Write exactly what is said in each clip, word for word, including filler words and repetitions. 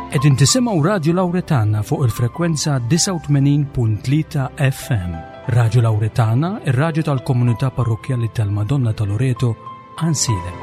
Qegħdin tisimgħu Radio Lawretana fuq il-frekwenza tisa' u tmenin punt tlieta F M. Radio Lawretana, ir-radju tal-Komunità Parrokjali tal-Madonna ta' Loreto, Ansilem.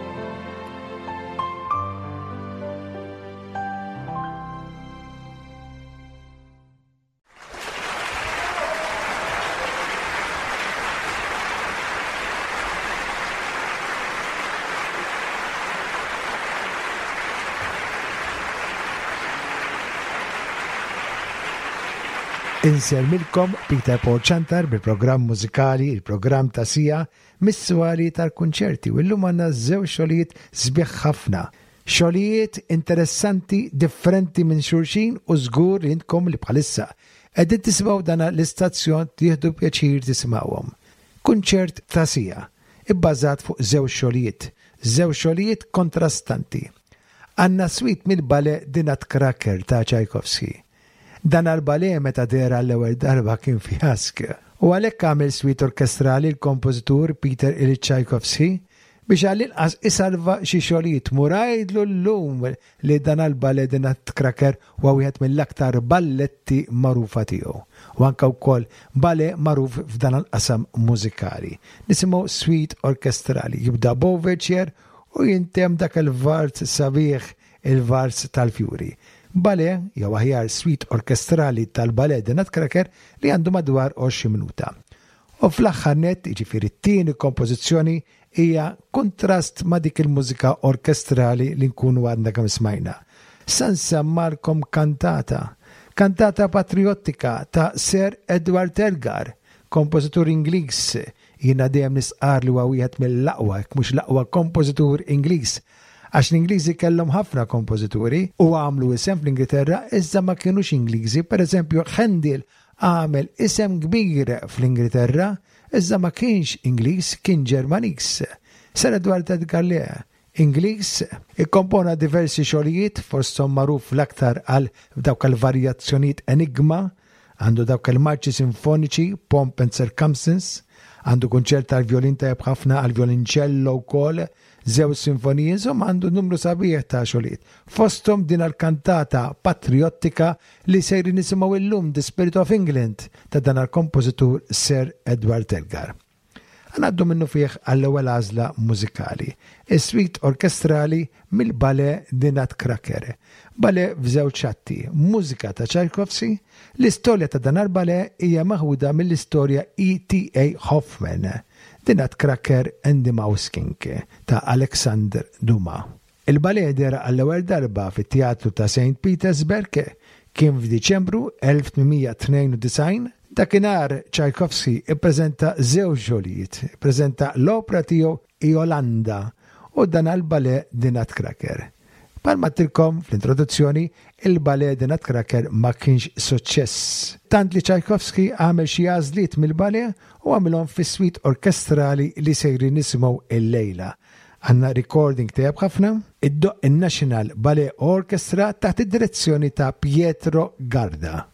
Inselmilkom Peter Paul Chantar bil-programm mużikali, il-programm ta' sija, mis-swari tal-kunċerti u llum għandna żewġ xogħlijiet sbieħ ħafna. Xogħlijiet interessanti, differenti minn xulxin u żgur li intkom li bħalissa qegħdin tisimgħu dan l-istazzjon tieħdu pjaċir tisimgħuhom. Kunċert ta' sija, ibbażat fuq żewġ xogħlijiet, żewġ xogħlijiet kontrastanti. Għandna swit mill-bale Dinat Cracker ta' Tchaikovsky. Dan għal-bale meta dera l-ewwel darba kien fiask. U għalhekk għamel swit orkestrali l-kompożitur Peter Ilyich Tchaikovsky biex għall-inqas isalva xi xogħlijiet murajdlu llum li dan għal-bale Dinat Cracker huwa wieħed mill-aktar balletti magħrufa tiegħu. U anke wkoll bale magħruf f'dan il-qasam mużikali. Nisimgħu swit orkestrali jibda b'overture u jintem dak il-vals sabiħ il-vals tal-Fjuri. Bale, jew aħjar swit orkestrali tal-bale Dinat Cracker li għandu madwar għoxrin minuta. U fl-aħħar nett, jiġifieri t-tieni kompożizzjoni hija kontrast ma' dik il-mużika orkestrali li nkunu għadna kemm smajna. San semmarkom kantata, kantata patriottika ta' Sir Edward Elgar, kompożitur Ingliż. Jiena dejjem nisqar li huwa wieħed mill-aqwa, jekk mhux l-aqwa kompożitur Ingliż. Għax l-Ingliżi kellhom ħafna kompożituri u għamlu isem fl-Ingilterra iżda ma kienux Ingliżi. Per eżempju, Handel għamel isem kbir fl-Ingilterra iżda ma kienx Ingliż, kien Ġermaniż. Sir Edward Elgar le, Ingliż, ikkompona diversi xogħlijiet fosthom magħruf l-aktar għal dawk il-varjazzjonijiet Enigma, għandu dawk il-marċi sinfoniċi Pomp and Circumstance, għandu kunċert tal-violin tajjeb ħafna għal-violinċello wkoll, żewġ sinfoniji, insomma għandu numru sabiħ ta' xogħlijiet. Fosthom din għall-kantata patriottika li sejri nisimgħu illum The Spirit of England ta' dan għall-kompożitur Sir Edward Elgar. Għanaddu minnu fih għall-ewwel għażla mużikali, is-swit orkestrali mill-bale Dinat Cracker. Bale f'żewġ atti, mużika ta' Tchaikovsky, l-istorja ta' dan għall-bale hija maħuda mill-istorja E T A Hoffman, Dinat Cracker and the Mouse King ta' Alexander Dumas. Il-bale dera għall-ewwel darba fit-Teatru ta' Saint Petersburg kien f'Diċembru elf tminmija tnejn u design. Dakinhar Tchaikovsky ippreżenta żewġ xogħlijiet, ippreżenta l-opra tiegħu Jolanda u dan għall-bale Dinat Cracker. Palma tilkom fl-introduzzjoni, il-bale Dinat Cracker ma kienx suċċess. Tant li Tchaikovsky għamel xi għażliet mill-bale u għamilhom fis-swit orkestrali li sejri nisimgħu il-lejla. Għandna recording tajjeb ħafna, id-doq in-National Ballet Orchestra taħt id-direzzjoni ta' Pietro Garda.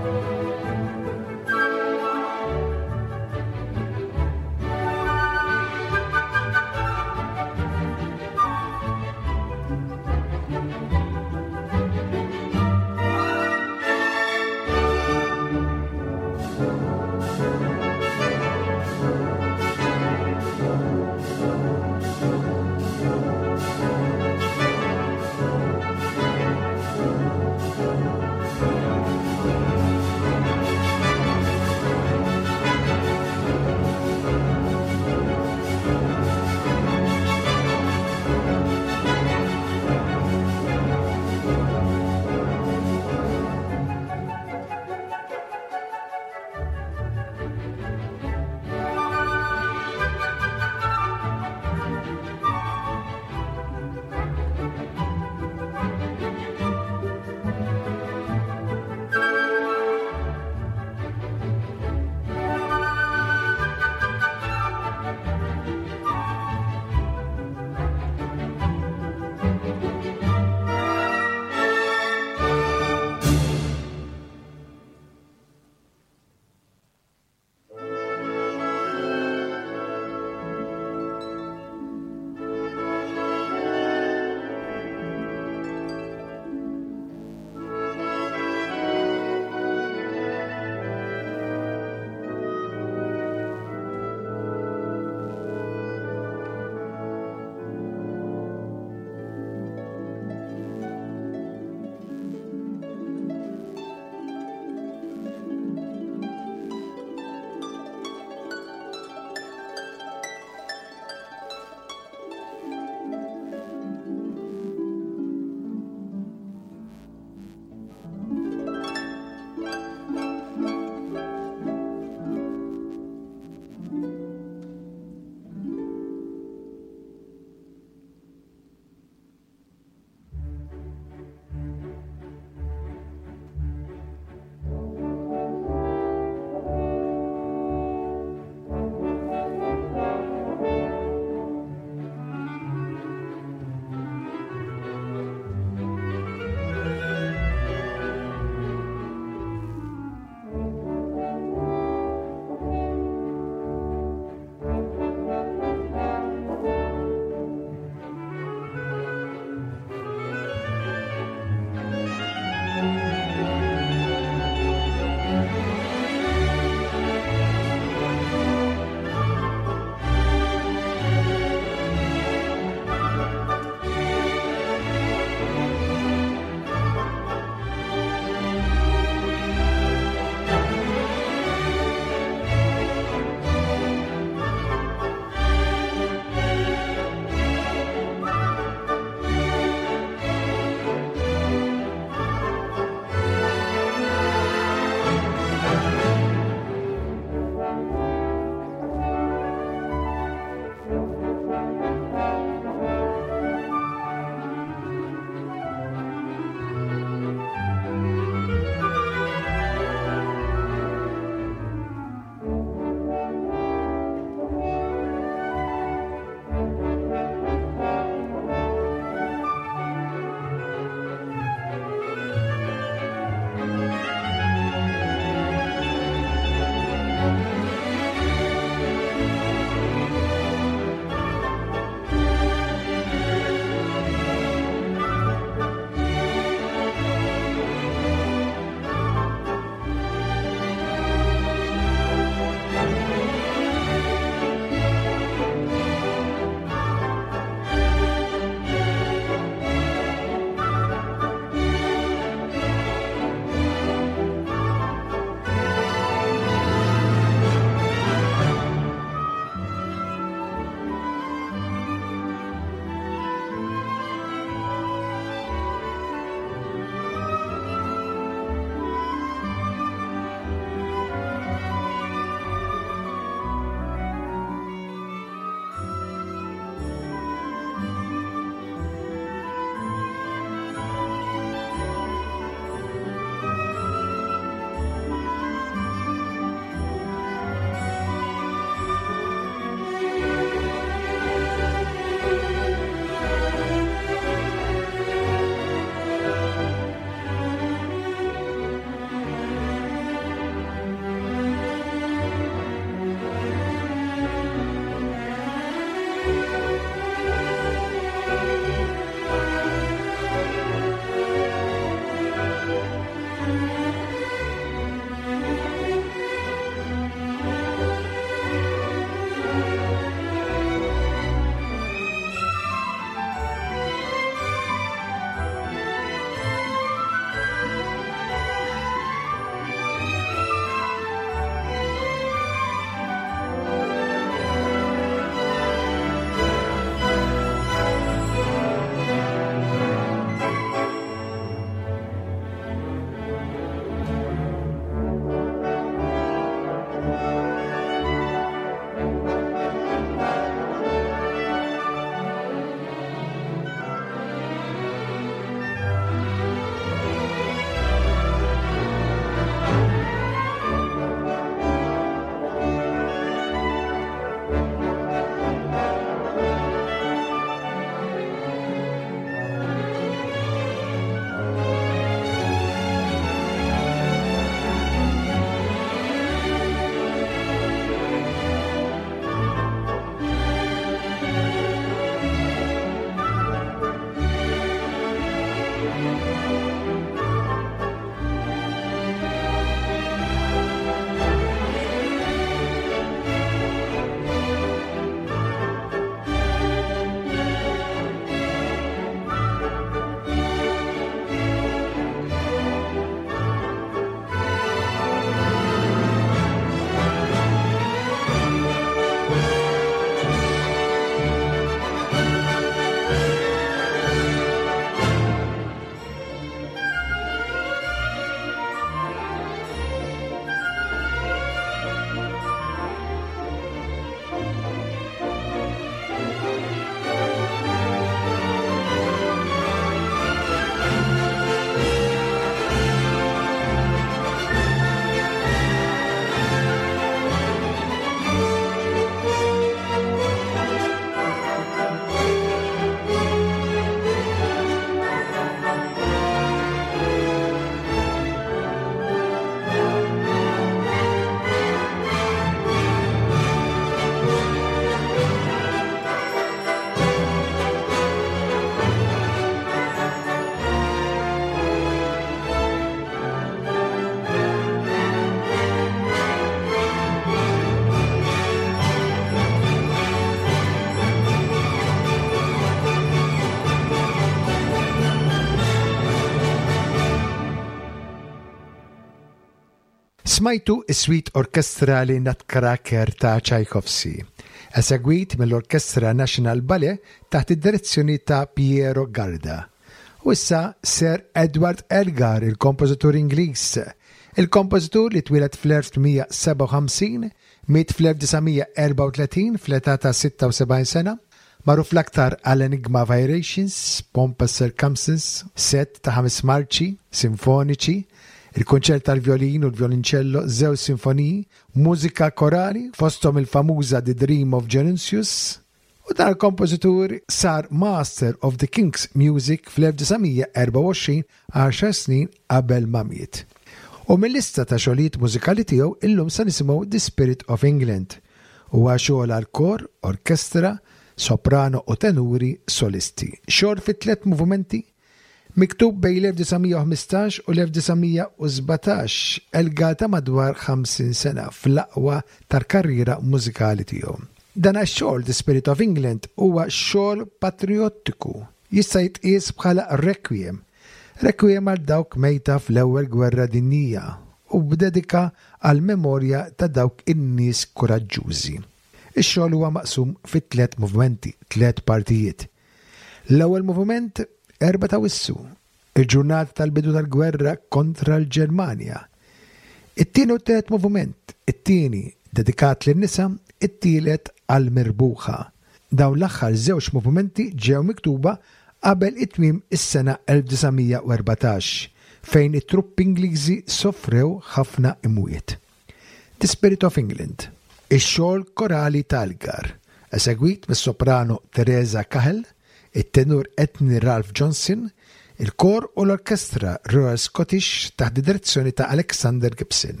Smajtu is-Swit Orkestrali Nutcracker ta' Tchaikovsky, esegwit mill-Orkestra National Ballet taħt id-direzzjoni ta' Piero Garda. U issa Sir Edward Elgar, il-kompożitur Ingliż. Il-kompożitur li twieled fl-elf tmien seba' u ħamsin, miet fl-elf tisa' erba' u tletin fl-età ta' sitta u sebgħin sena, magħruf l-aktar għal Enigma Variations, Pompous Circumstances, set ta' ħames marċi sinfoniċi, il-konċert tal-violin u l-violincello, żewġ sinfoniji, mużika korali, fosthom il-famuża The Dream of Dionysius, u dan il-kompożitur sar Master of the King's Music fl-elf tisa' erba' u għoxrin, għaxar snin qabel ma miet. U mill-lista ta' xogħlijiet mużikali tiegħu illum se nisimgħu The Spirit of England, huwa xogħol għal kor, orkestra, soprano u tenuri solisti. Xogħol fit tliet movimenti miktub bejn l-elf tisa' u ħmistax u l-elf tisa' u sbatax, Elgar ta' madwar ħamsin sena fl-aqwa tal-karriera mużikali tiegħu. Dan għax-xogħol The Spirit of England huwa xogħol patriottiku, jista' jitqies bħala requiem. Requiem għal dawk mejta fl-ewwel gwerra dinjija u b'dedika għal memorja ta' dawk in-nies kuraġġużi. Ix-xogħol huwa maqsum fit tliet movimenti, tliet partijiet. L-ewwel moviment Erba ta' wissu, il-ġurnata tal-bidu tal-gwerra kontra l-Ġermanja. It-tieni u t-tielet moviment, it-tieni dedikat lin-nisa, it-tielet għall-mirbuħa. Dawn l-aħħar żewġ movimenti ġew miktuba qabel it-tmiem is-sena elf tisa' u erbatax, fejn it-truppi Ingliżi sofrew ħafna imwiet. The Spirit of England, ix-xogħol korali ta' Elgar, esegwit mis-soprano Teresa Cahill, it-tenur etni Ralph Johnson, il-kor u l-orkestra Royal Scottish taħt direzzjoni ta' Alexander Gibson.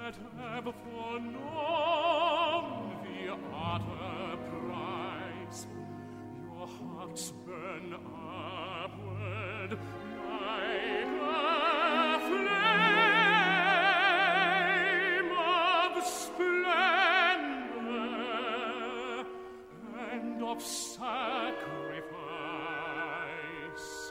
that have foreknown the utter price. Your hearts burn upward like a flame of splendor and of sacrifice.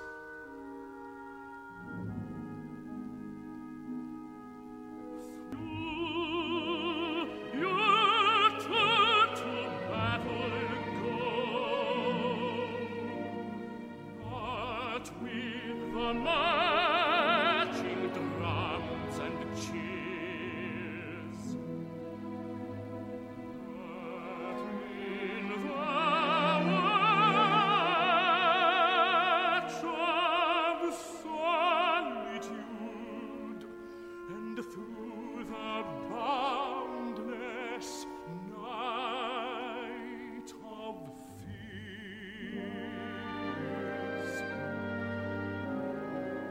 The marching drums and cheers, but in the watch of solitude and through the boundless night of fears,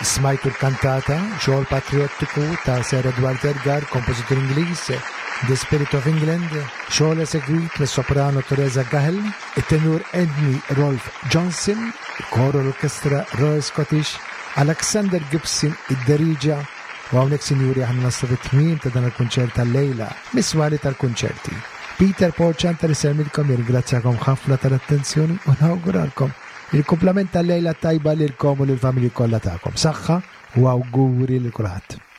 Smajtu l-kantata, xogħol patriottiku ta' Sir Edward Elgar, kompożitur Ingliż, The Spirit of England, xogħol esegwit mis-soprano Teresa Gahel, it-tenur Anthony Rolf Johnson, il-koro l-orkestra Royal Scottish, Alexander Gibson id-deriġa, u hawnhekk sinjuri aħna naslu fit-tmiem ta' dan il-kunċert tal-lejla, miswali tal-kunċerti. Peter Paul Chanter iselmilkom jirgrazzjakom ħafna tal-attenzjoni u nawguralkom il-kumplament tal-lejla tajba lilkom u lill-familji kollha tagħkom. Saħħa u awguri lil kulħadd.